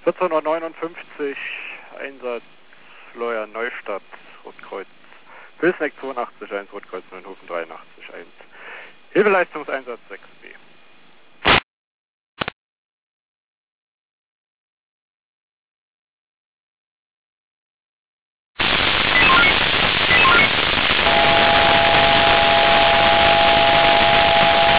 14:59 Uhr, Einsatz Florian Neustadt, Rotkreuz, Pilsneck 82, 1, Rotkreuz Neuenhofen 83, 1. Hilfeleistungseinsatz 6B.